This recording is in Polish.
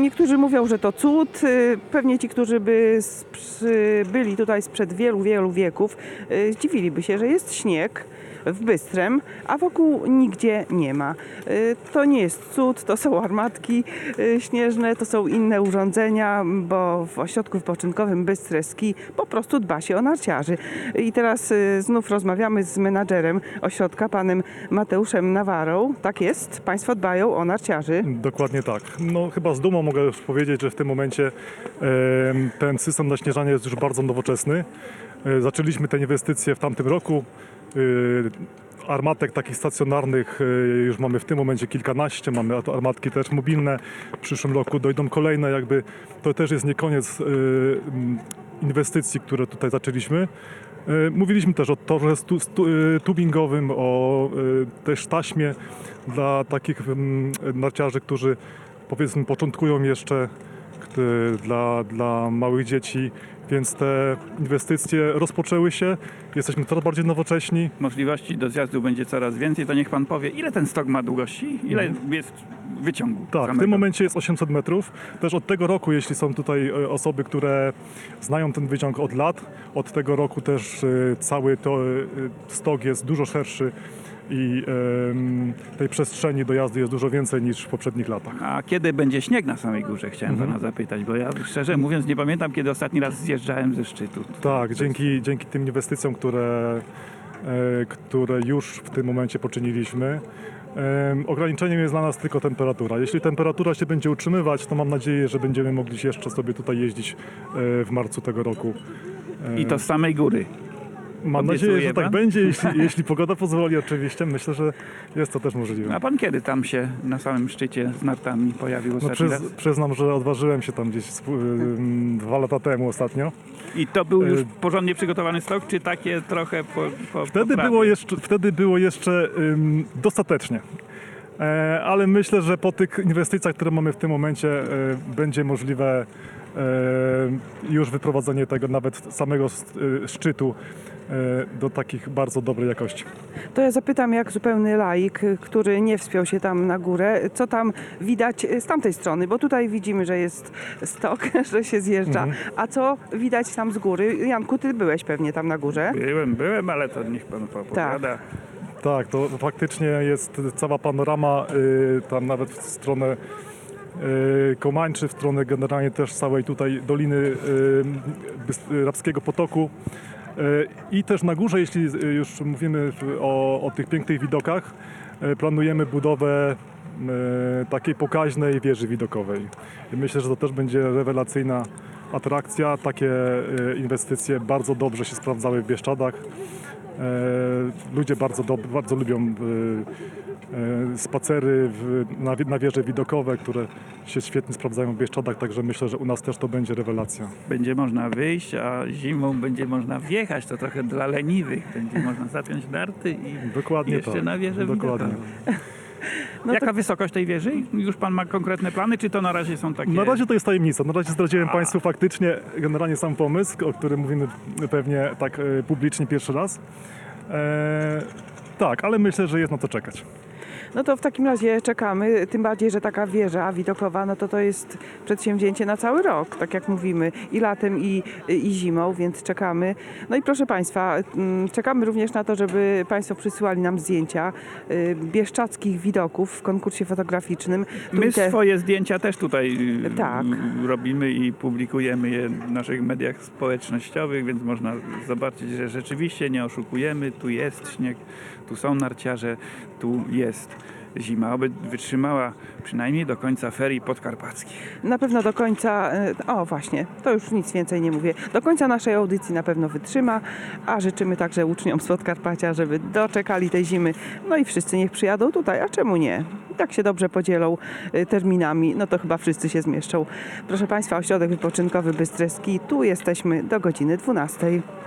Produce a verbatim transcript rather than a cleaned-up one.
Niektórzy mówią, że to cud. Pewnie ci, którzy by byli tutaj sprzed wielu, wielu wieków, zdziwiliby się, że jest śnieg w Bystrem, a wokół nigdzie nie ma. To nie jest cud, to są armatki śnieżne, to są inne urządzenia, bo w ośrodku wypoczynkowym Bystre Ski po prostu dba się o narciarzy. I teraz znów rozmawiamy z menadżerem ośrodka, panem Mateuszem Nawarą. Tak jest? Państwo dbają o narciarzy? Dokładnie tak. No chyba z dumą mogę już powiedzieć, że w tym momencie e, ten system naśnieżania jest już bardzo nowoczesny. E, zaczęliśmy te inwestycje w tamtym roku. Armatek takich stacjonarnych już mamy w tym momencie kilkanaście, mamy armatki też mobilne, w przyszłym roku dojdą kolejne, jakby to też jest nie koniec inwestycji, które tutaj zaczęliśmy. Mówiliśmy też o torze tubingowym, o też taśmie dla takich narciarzy, którzy powiedzmy początkują jeszcze, dla, dla małych dzieci. Więc te inwestycje rozpoczęły się, jesteśmy coraz bardziej nowocześni. Możliwości do zjazdu będzie coraz więcej, to niech pan powie, ile ten stok ma długości, ile mm. jest wyciągu? Tak, samego? W tym momencie jest osiemset metrów. Też od tego roku, jeśli są tutaj osoby, które znają ten wyciąg od lat, od tego roku też cały to stok jest dużo szerszy i y, tej przestrzeni do jazdy jest dużo więcej niż w poprzednich latach. A kiedy będzie śnieg na samej górze? Chciałem mhm. pana zapytać, bo ja szczerze mówiąc nie pamiętam, kiedy ostatni raz zjeżdżałem ze szczytu. Tak, dzięki, dzięki tym inwestycjom, które, y, które już w tym momencie poczyniliśmy. Y, ograniczeniem jest dla nas tylko temperatura. Jeśli temperatura się będzie utrzymywać, to mam nadzieję, że będziemy mogli jeszcze sobie tutaj jeździć y, w marcu tego roku. Y, I to z samej góry? Mam nadzieję, że tak pan? będzie, jeśli, jeśli pogoda pozwoli oczywiście. Myślę, że jest to też możliwe. A pan kiedy tam się na samym szczycie z nartami pojawił ostatni no, przyz, raz? Przyznam, że odważyłem się tam gdzieś dwa lata temu ostatnio. I to był już porządnie przygotowany stok, czy takie trochę po, po wtedy, było jeszcze, wtedy było jeszcze um, dostatecznie. E, ale myślę, że po tych inwestycjach, które mamy w tym momencie, e, będzie możliwe e, już wyprowadzenie tego nawet samego szczytu do takich bardzo dobrej jakości. To ja zapytam jak zupełny laik, który nie wspiął się tam na górę, co tam widać z tamtej strony, bo tutaj widzimy, że jest stok, że się zjeżdża, mhm. a co widać tam z góry? Janku, ty byłeś pewnie tam na górze? Byłem, byłem, ale to niech pan opowiada. Tak. Tak, to faktycznie jest cała panorama, yy, tam nawet w stronę yy, Komańczy, w stronę generalnie też całej tutaj Doliny yy, Rabskiego Potoku. I też na górze, jeśli już mówimy o, o tych pięknych widokach, planujemy budowę takiej pokaźnej wieży widokowej. I myślę, że to też będzie rewelacyjna atrakcja. Takie inwestycje bardzo dobrze się sprawdzały w Bieszczadach. Ludzie bardzo, do, bardzo lubią spacery w, na, na wieże widokowe, które się świetnie sprawdzają w Bieszczadach, także myślę, że u nas też to będzie rewelacja. Będzie można wyjść, a zimą będzie można wjechać, to trochę dla leniwych. Będzie można zapiąć narty i Dokładnie jeszcze tak. na wieżę Dokładnie. widokową. No Jaka to... wysokość tej wieży? Już pan ma konkretne plany, czy to na razie są takie... Na razie to jest tajemnica. Na razie zdradziłem A. Państwu faktycznie generalnie sam pomysł, o którym mówimy pewnie tak publicznie pierwszy raz. Eee, tak, ale myślę, że jest na co czekać. No to w takim razie czekamy, tym bardziej, że taka wieża widokowa, no to to jest przedsięwzięcie na cały rok, tak jak mówimy, i latem, i, i zimą, więc czekamy. No i proszę Państwa, czekamy również na to, żeby Państwo przysyłali nam zdjęcia bieszczadzkich widoków w konkursie fotograficznym. My te... swoje zdjęcia też tutaj tak. robimy i publikujemy je w naszych mediach społecznościowych, więc można zobaczyć, że rzeczywiście nie oszukujemy, tu jest śnieg, tu są narciarze, tu jest zima, oby wytrzymała przynajmniej do końca ferii podkarpackich. Na pewno do końca, o właśnie, to już nic więcej nie mówię, do końca naszej audycji na pewno wytrzyma, a życzymy także uczniom z Podkarpacia, żeby doczekali tej zimy, no i wszyscy niech przyjadą tutaj, a czemu nie? I tak się dobrze podzielą terminami, no to chyba wszyscy się zmieszczą. Proszę Państwa, ośrodek wypoczynkowy Bystre Ski, tu jesteśmy do godziny dwunastej.